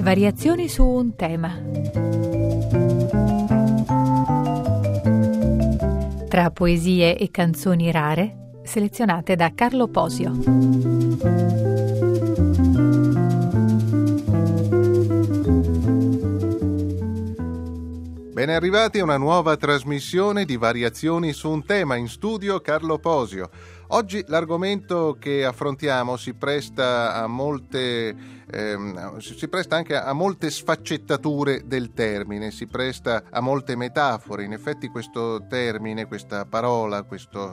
Variazioni su un tema. Tra poesie e canzoni rare, selezionate da Carlo Posio. Ben arrivati a una nuova trasmissione di Variazioni su un tema. In studio Carlo Posio. Oggi l'argomento che affrontiamo si presta anche a molte sfaccettature del termine, si presta a molte metafore. In effetti questo termine, questa parola, questa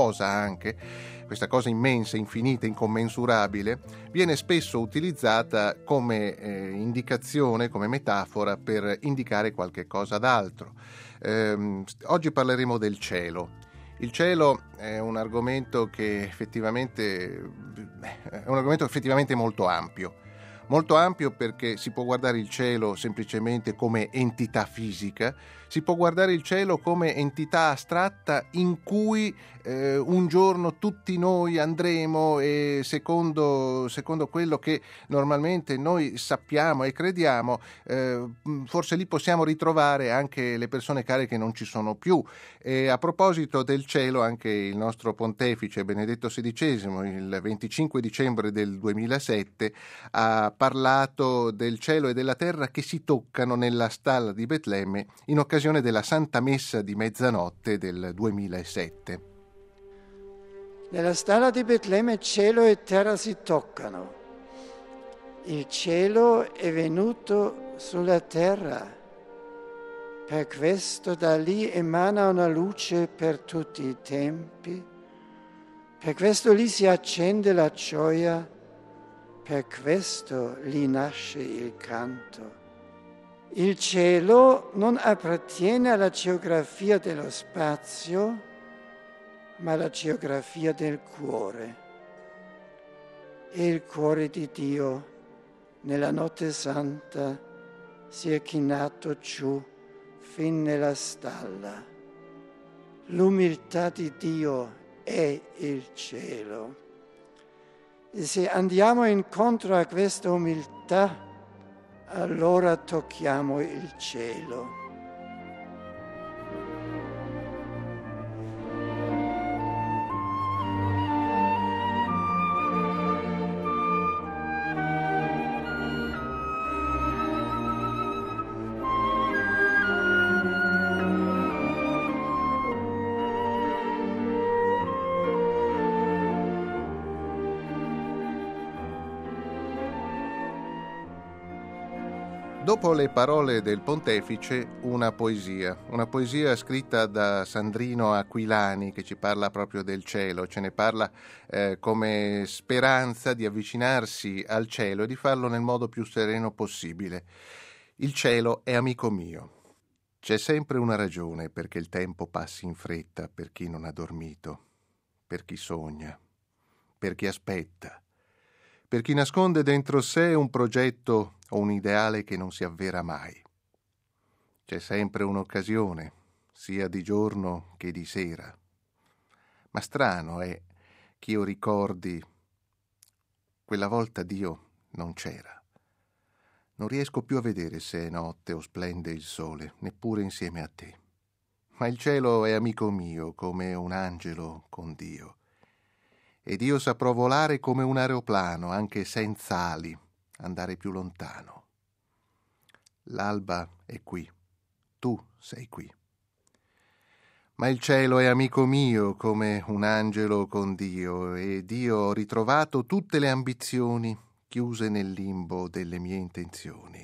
cosa immensa, infinita, incommensurabile, viene spesso utilizzata come indicazione, come metafora per indicare qualche cosa d'altro. Oggi parleremo del cielo. Il cielo è un argomento effettivamente molto ampio perché si può guardare il cielo semplicemente come entità fisica, si può guardare il cielo come entità astratta in cui un giorno tutti noi andremo e secondo quello che normalmente noi sappiamo e crediamo, forse lì possiamo ritrovare anche le persone care che non ci sono più. E a proposito del cielo, anche il nostro pontefice Benedetto XVI, il 25 dicembre del 2007, ha parlato del cielo e della terra che si toccano nella stalla di Betlemme in occasione della Santa Messa di mezzanotte del 2007. Nella stalla di Betlemme cielo e terra si toccano. Il cielo è venuto sulla terra. Per questo da lì emana una luce per tutti i tempi. Per questo lì si accende la gioia. Per questo lì nasce il canto. Il cielo non appartiene alla geografia dello spazio, ma alla geografia del cuore. E il cuore di Dio nella notte santa si è chinato giù fin nella stalla. L'umiltà di Dio è il cielo. E se andiamo incontro a questa umiltà, allora tocchiamo il cielo. Dopo le parole del pontefice, una poesia scritta da Sandrino Aquilani che ci parla proprio del cielo, ce ne parla come speranza di avvicinarsi al cielo e di farlo nel modo più sereno possibile. Il cielo è amico mio. C'è sempre una ragione perché il tempo passi in fretta per chi non ha dormito, per chi sogna, per chi aspetta, per chi nasconde dentro sé un progetto o un ideale che non si avvera mai. C'è sempre un'occasione, sia di giorno che di sera. Ma strano è che io ricordi quella volta Dio non c'era. Non riesco più a vedere se è notte o splende il sole, neppure insieme a te. Ma il cielo è amico mio come un angelo con Dio. Ed io saprò volare come un aeroplano, anche senza ali, andare più lontano. L'alba è qui, tu sei qui. Ma il cielo è amico mio come un angelo con Dio, ed io ho ritrovato tutte le ambizioni chiuse nel limbo delle mie intenzioni.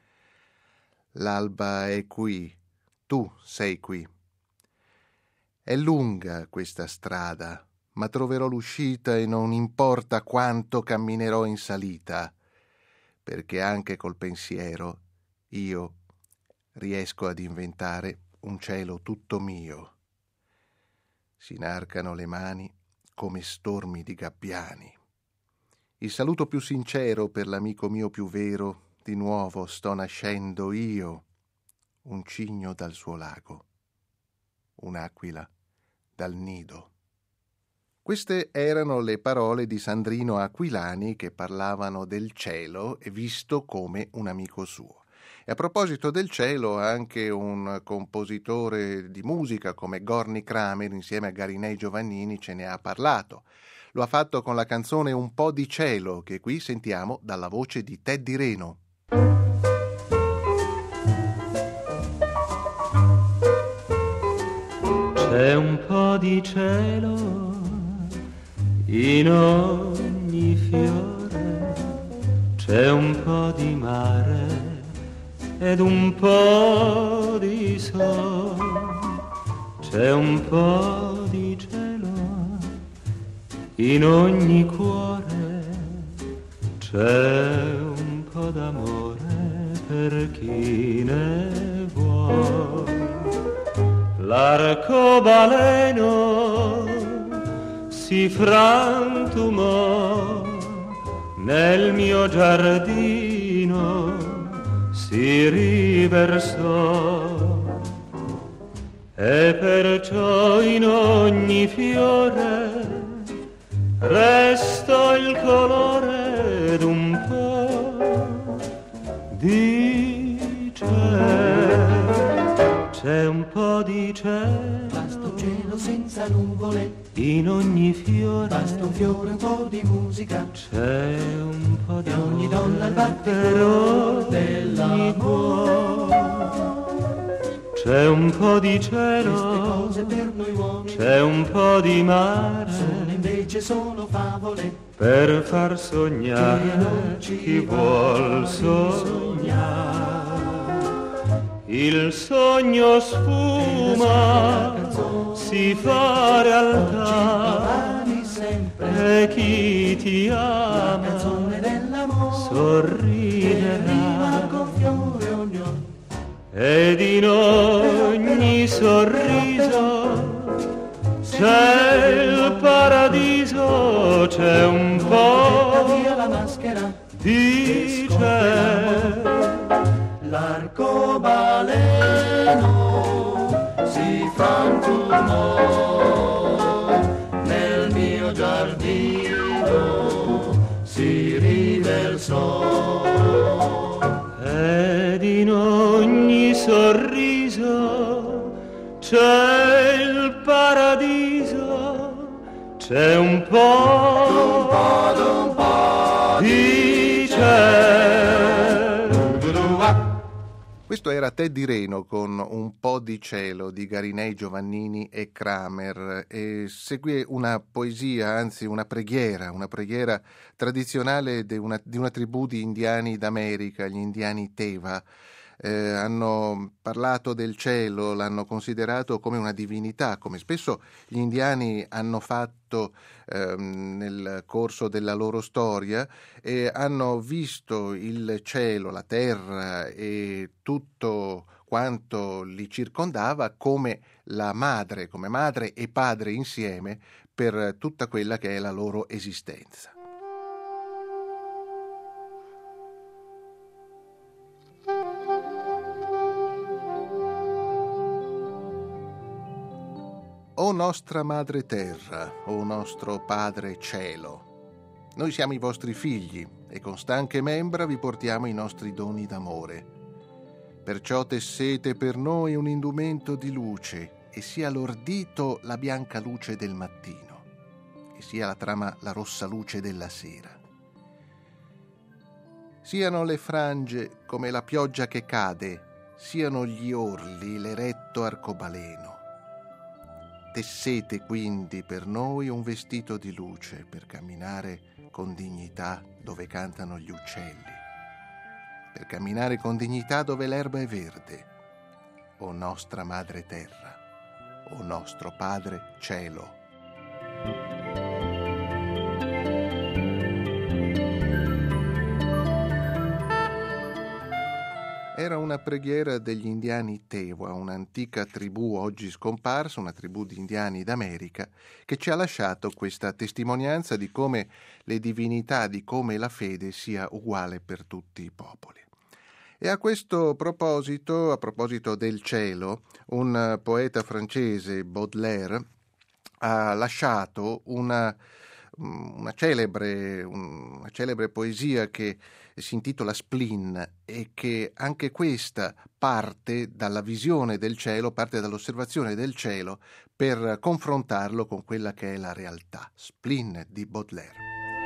L'alba è qui, tu sei qui. È lunga questa strada, ma troverò l'uscita e non importa quanto camminerò in salita, perché anche col pensiero io riesco ad inventare un cielo tutto mio. Si inarcano le mani come stormi di gabbiani. Il saluto più sincero per l'amico mio più vero, di nuovo sto nascendo io, un cigno dal suo lago, un'aquila dal nido. Queste erano le parole di Sandrino Aquilani che parlavano del cielo e visto come un amico suo. E a proposito del cielo, anche un compositore di musica come Gorny Kramer insieme a Garinei Giovannini ce ne ha parlato. Lo ha fatto con la canzone Un po' di cielo, che qui sentiamo dalla voce di Teddy Reno. C'è un po' di cielo in ogni fiore, c'è un po' di mare ed un po' di sole, c'è un po' di cielo in ogni cuore, c'è un po' d'amore per chi ne vuole. L'arcobaleno si frantumò nel mio giardino, si riversò e perciò in ogni fiore restò il colore d'un po' di cielo. C'è un po' di cielo, vasto cielo senza nuvole, in ogni fiore, vasto fiore, un po' di musica, c'è un po' di ogni donna il battito dell'amore. C'è un po' di Queste cielo, cose per noi uomini c'è un po' di mare, invece sono favole per far che sognare non ci chi vuol sognare. Il sogno sfuma, si fa realtà, e chi ti ama sorriderà, ed in ogni sorriso c'è il paradiso, c'è un po' di cielo. L'arcobaleno si frantumò nel mio giardino, si riversò Ed in ogni sorriso c'è il paradiso, c'è un po' di cielo. Questo era Teddy Reno con Un po' di cielo di Garinei, Giovannini e Kramer, e seguì una poesia, anzi una preghiera tradizionale di una tribù di indiani d'America, gli indiani Teva. Hanno parlato del cielo, l'hanno considerato come una divinità, come spesso gli indiani hanno fatto nel corso della loro storia, e hanno visto il cielo, la terra e tutto quanto li circondava come la madre, come madre e padre insieme per tutta quella che è la loro esistenza. O nostra madre terra, o nostro padre cielo, noi siamo i vostri figli e con stanche membra vi portiamo i nostri doni d'amore. Perciò tessete per noi un indumento di luce, e sia l'ordito la bianca luce del mattino, e sia la trama la rossa luce della sera. Siano le frange come la pioggia che cade, siano gli orli l'eretto arcobaleno. Tessete quindi per noi un vestito di luce per camminare con dignità dove cantano gli uccelli, per camminare con dignità dove l'erba è verde. O nostra madre terra, o nostro padre cielo. Era una preghiera degli indiani Tewa, un'antica tribù oggi scomparsa, una tribù di indiani d'America, che ci ha lasciato questa testimonianza di come le divinità, di come la fede sia uguale per tutti i popoli. E a questo proposito, a proposito del cielo, un poeta francese, Baudelaire, ha lasciato una celebre poesia che si intitola Spleen, e che anche questa parte dalla visione del cielo, parte dall'osservazione del cielo per confrontarlo con quella che è la realtà. Spleen di Baudelaire.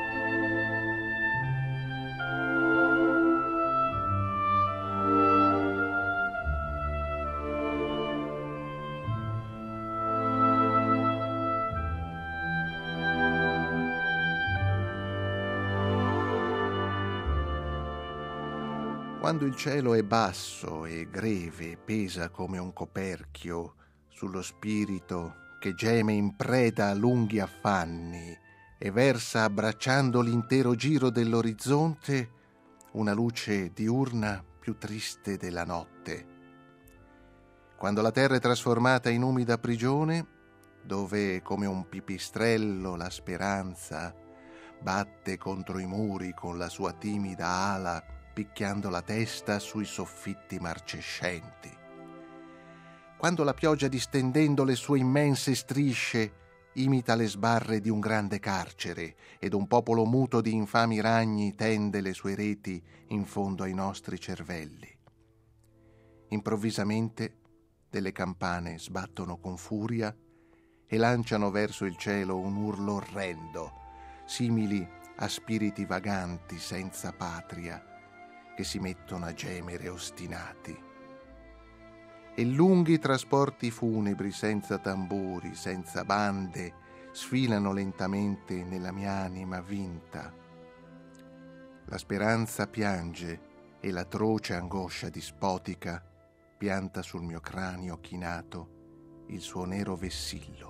Quando il cielo è basso e greve, pesa come un coperchio sullo spirito che geme in preda a lunghi affanni e versa, abbracciando l'intero giro dell'orizzonte, una luce diurna più triste della notte. Quando la terra è trasformata in umida prigione, dove come un pipistrello la speranza batte contro i muri con la sua timida ala, picchiando la testa sui soffitti marcescenti. Quando la pioggia, distendendo le sue immense strisce, imita le sbarre di un grande carcere ed un popolo muto di infami ragni tende le sue reti in fondo ai nostri cervelli. Improvvisamente delle campane sbattono con furia e lanciano verso il cielo un urlo orrendo, simili a spiriti vaganti senza patria che si mettono a gemere ostinati. E lunghi trasporti funebri senza tamburi, senza bande, sfilano lentamente nella mia anima vinta. La speranza piange e l'atroce angoscia dispotica pianta sul mio cranio chinato il suo nero vessillo.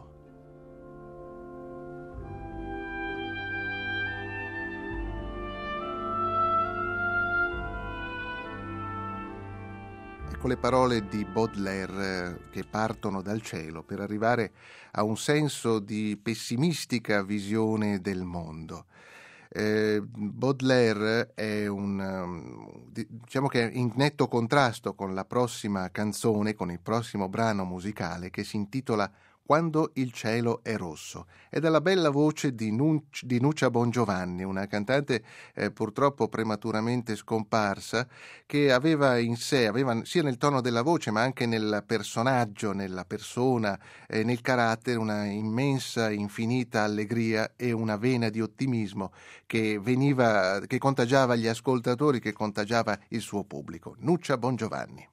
Ecco le parole di Baudelaire che partono dal cielo per arrivare a un senso di pessimistica visione del mondo. Baudelaire è diciamo che è in netto contrasto con la prossima canzone, con il prossimo brano musicale che si intitola Quando il cielo è rosso. È dalla bella voce di Nuccia Bongiovanni, una cantante purtroppo prematuramente scomparsa, che aveva in sé, sia nel tono della voce ma anche nel personaggio, nella persona, nel carattere, una immensa, infinita allegria e una vena di ottimismo che contagiava gli ascoltatori, che contagiava il suo pubblico. Nuccia Bongiovanni.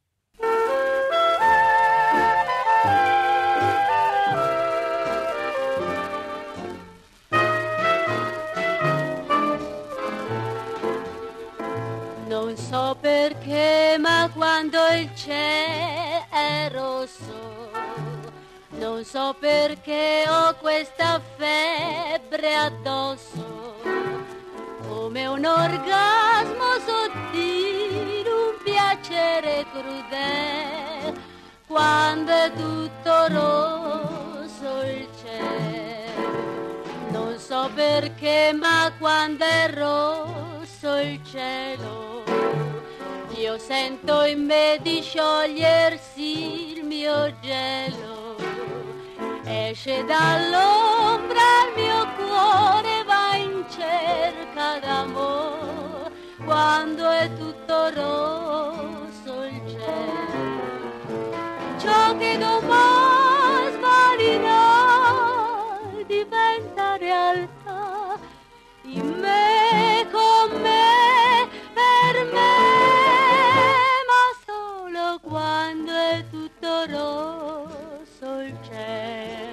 Non so perché, ma quando il cielo è rosso, non so perché ho questa febbre addosso, come un orgasmo sottile, un piacere crudele, quando è tutto rosso il cielo. Non so perché, ma quando è rosso il cielo, io sento in me di sciogliersi il mio gelo. Esce dall'ombra il mio cuore, va in cerca d'amore, quando è tutto rosso il cielo. Ciò che domani svanirà diventa realtà in me, con me, per me, ma solo quando è tutto rosso il cielo.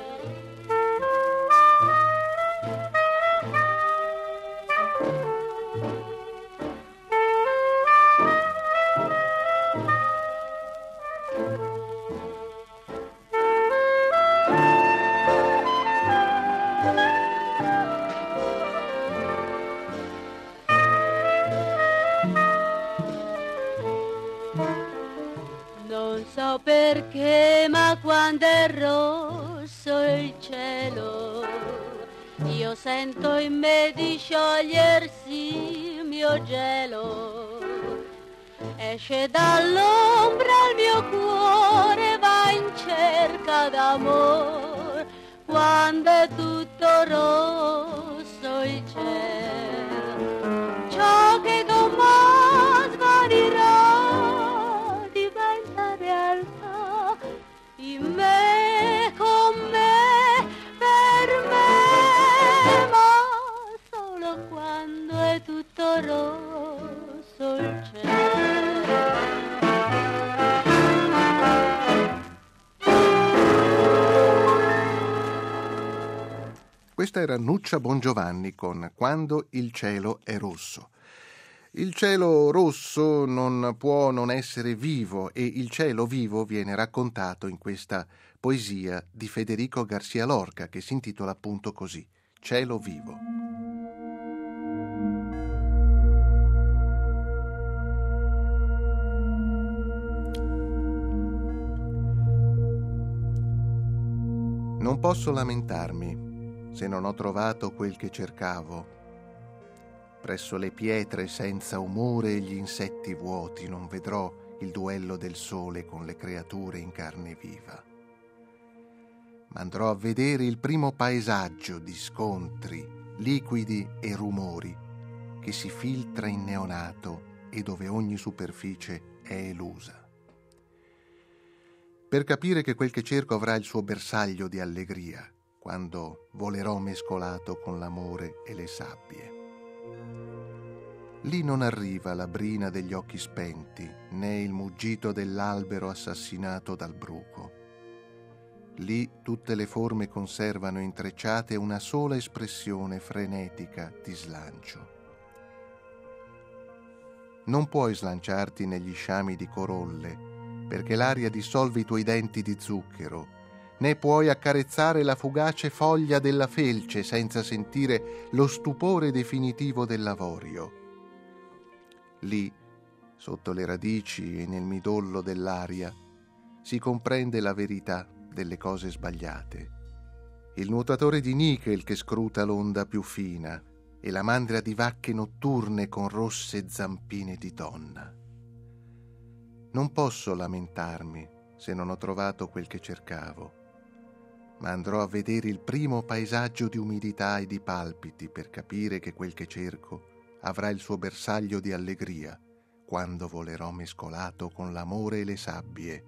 Non so perché, ma quando è rosso il cielo, io sento in me di sciogliersi il mio gelo. Esce dall'ombra il mio cuore, va in cerca d'amore, quando è tutto rosso il cielo. Ciò che domani svanirà diventa realtà in me, con me, per me, ma solo quando è tutto rosso il cielo. Questa era Nuccia Bongiovanni con Quando il cielo è rosso. Il cielo rosso non può non essere vivo e il cielo vivo viene raccontato in questa poesia di Federico García Lorca che si intitola appunto così, Cielo vivo. Non posso lamentarmi se non ho trovato quel che cercavo. Presso le pietre senza umore e gli insetti vuoti non vedrò il duello del sole con le creature in carne viva. Ma andrò a vedere il primo paesaggio di scontri, liquidi e rumori che si filtra in neonato e dove ogni superficie è elusa. Per capire che quel che cerco avrà il suo bersaglio di allegria, quando volerò mescolato con l'amore e le sabbie. Lì non arriva la brina degli occhi spenti, né il muggito dell'albero assassinato dal bruco. Lì tutte le forme conservano intrecciate una sola espressione frenetica di slancio. Non puoi slanciarti negli sciami di corolle, perché l'aria dissolve i tuoi denti di zucchero, né puoi accarezzare la fugace foglia della felce senza sentire lo stupore definitivo dell'avorio. Lì, sotto le radici e nel midollo dell'aria, si comprende la verità delle cose sbagliate. Il nuotatore di nichel che scruta l'onda più fina e la mandria di vacche notturne con rosse zampine di donna. Non posso lamentarmi se non ho trovato quel che cercavo, ma andrò a vedere il primo paesaggio di umidità e di palpiti per capire che quel che cerco avrà il suo bersaglio di allegria quando volerò mescolato con l'amore e le sabbie.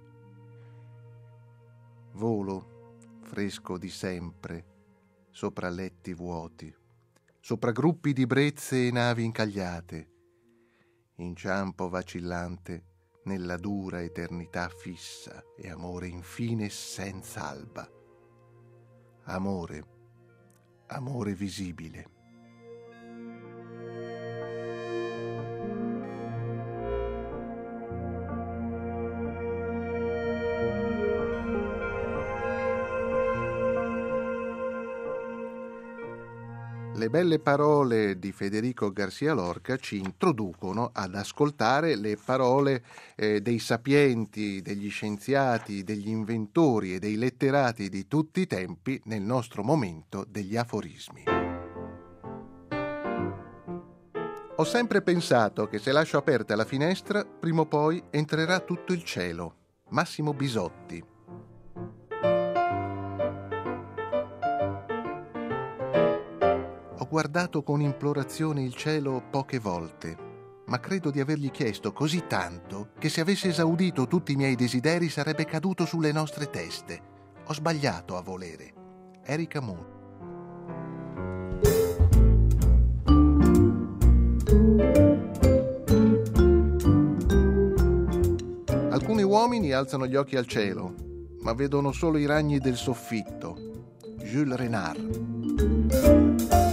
Volo, fresco di sempre, sopra letti vuoti, sopra gruppi di brezze e navi incagliate, inciampo vacillante nella dura eternità fissa e amore infine senza alba. Amore, amore visibile. Le belle parole di Federico García Lorca ci introducono ad ascoltare le parole dei sapienti, degli scienziati, degli inventori e dei letterati di tutti i tempi nel nostro momento degli aforismi. Ho sempre pensato che se lascio aperta la finestra, prima o poi entrerà tutto il cielo. Massimo Bisotti. Ho guardato con implorazione il cielo poche volte, ma credo di avergli chiesto così tanto che se avesse esaudito tutti i miei desideri sarebbe caduto sulle nostre teste. Ho sbagliato a volere. Erika Moon. Alcuni uomini alzano gli occhi al cielo, ma vedono solo i ragni del soffitto. Jules Renard.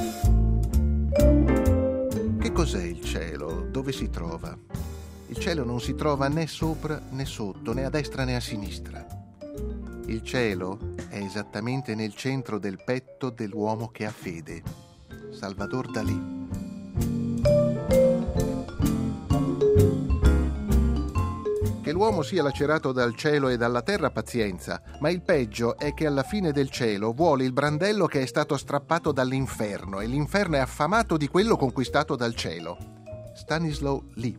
Che cos'è il cielo? Dove si trova? Il cielo non si trova né sopra né sotto, né a destra né a sinistra. Il cielo è esattamente nel centro del petto dell'uomo che ha fede. Salvador Dalì. Che l'uomo sia lacerato dal cielo e dalla terra, pazienza, ma il peggio è che alla fine del cielo vuole il brandello che è stato strappato dall'inferno e l'inferno è affamato di quello conquistato dal cielo. Stanislaw Lem.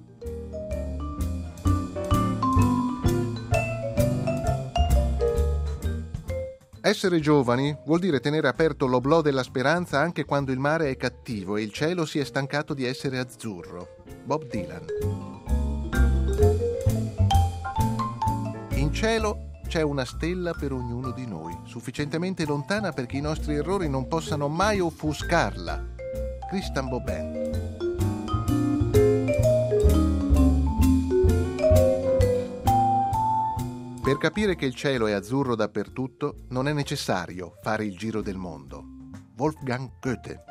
Essere giovani vuol dire tenere aperto l'oblò della speranza anche quando il mare è cattivo e il cielo si è stancato di essere azzurro. Bob Dylan. In cielo c'è una stella per ognuno di noi, sufficientemente lontana perché i nostri errori non possano mai offuscarla. Christian Bobin. Per capire che il cielo è azzurro dappertutto non è necessario fare il giro del mondo. Wolfgang Goethe.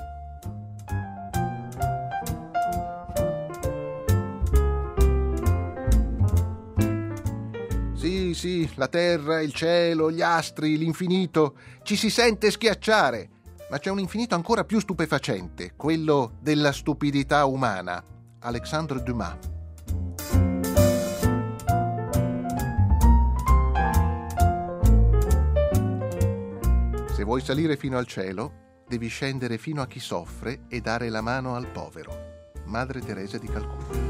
Sì, la terra, il cielo, gli astri, l'infinito, ci si sente schiacciare, ma c'è un infinito ancora più stupefacente, quello della stupidità umana. Alexandre Dumas. Se vuoi salire fino al cielo, devi scendere fino a chi soffre e dare la mano al povero. Madre Teresa di Calcutta.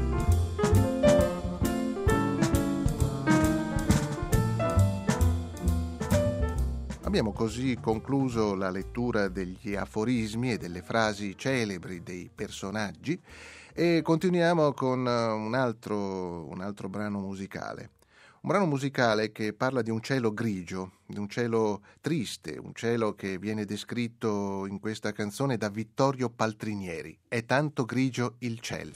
Abbiamo così concluso la lettura degli aforismi e delle frasi celebri dei personaggi e continuiamo con un altro brano musicale. Un brano musicale che parla di un cielo grigio, di un cielo triste, un cielo che viene descritto in questa canzone da Vittorio Paltrinieri. È tanto grigio il ciel.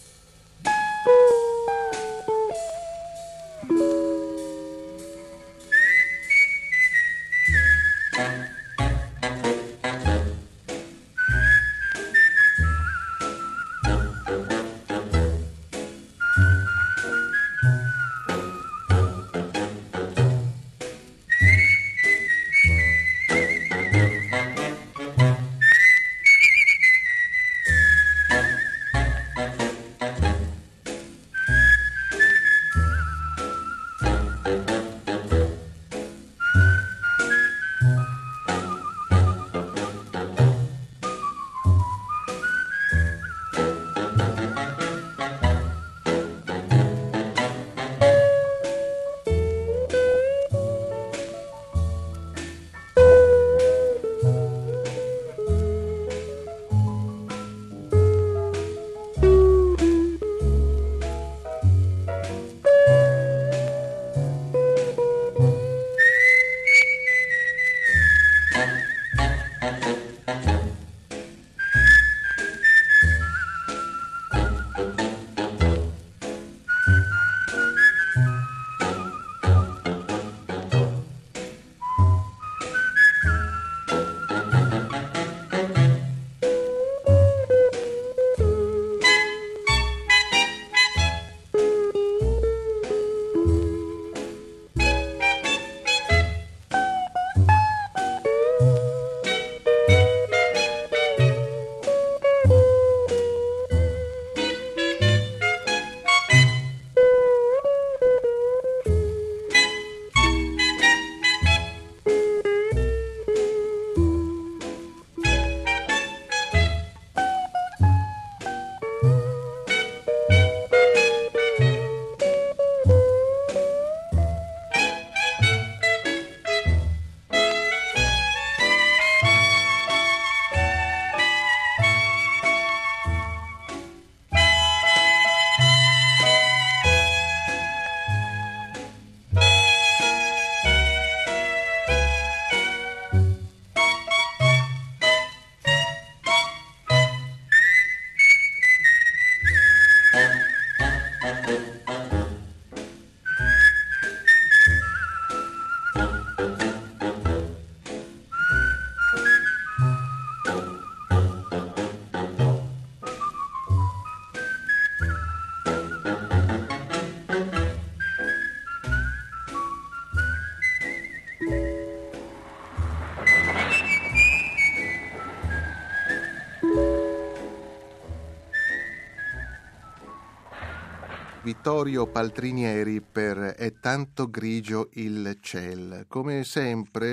Vittorio Paltrinieri per È tanto grigio il ciel. Come sempre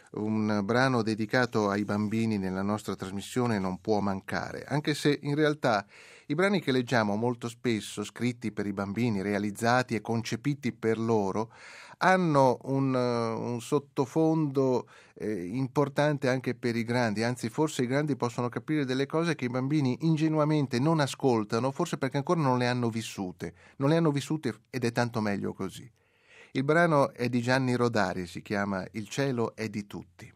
un brano dedicato ai bambini nella nostra trasmissione non può mancare, anche se in realtà i brani che leggiamo molto spesso, scritti per i bambini, realizzati e concepiti per loro, hanno un sottofondo importante anche per i grandi, anzi forse i grandi possono capire delle cose che i bambini ingenuamente non ascoltano, forse perché ancora non le hanno vissute ed è tanto meglio così. Il brano è di Gianni Rodari, si chiama Il cielo è di tutti.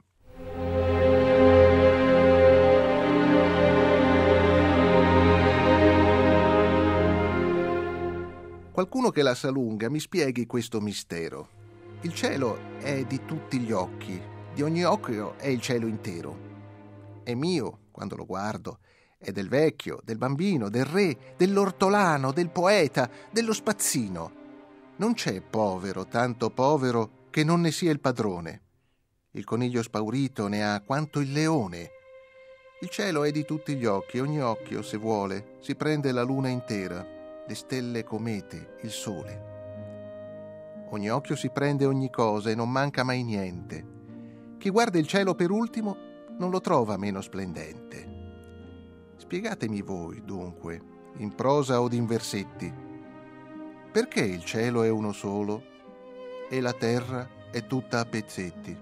Qualcuno che la sa lunga mi spieghi questo mistero. Il cielo è di tutti gli occhi, di ogni occhio è il cielo intero. È mio quando lo guardo, è del vecchio, del bambino, del re, dell'ortolano, del poeta, dello spazzino. Non c'è povero, tanto povero, che non ne sia il padrone. Il coniglio spaurito ne ha quanto il leone. Il cielo è di tutti gli occhi, ogni occhio, se vuole, si prende la luna intera, le stelle comete, il sole. Ogni occhio si prende ogni cosa e non manca mai niente. Chi guarda il cielo per ultimo non lo trova meno splendente. Spiegatemi voi, dunque, in prosa o in versetti, perché il cielo è uno solo e la terra è tutta a pezzetti?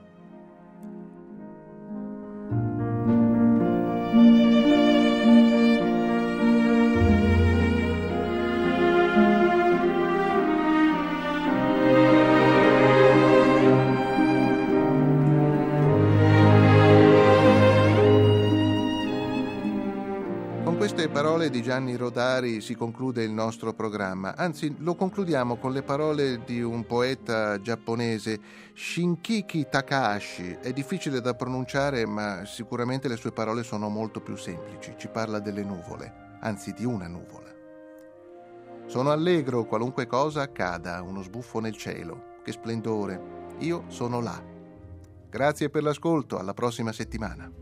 Parole di Gianni Rodari si conclude il nostro programma, anzi lo concludiamo con le parole di un poeta giapponese, Shinkiki Takahashi. È difficile da pronunciare, ma sicuramente le sue parole sono molto più semplici. Ci parla delle nuvole, anzi di una nuvola. Sono allegro qualunque cosa accada, uno sbuffo nel cielo, che splendore, io sono là. Grazie per l'ascolto, alla prossima settimana.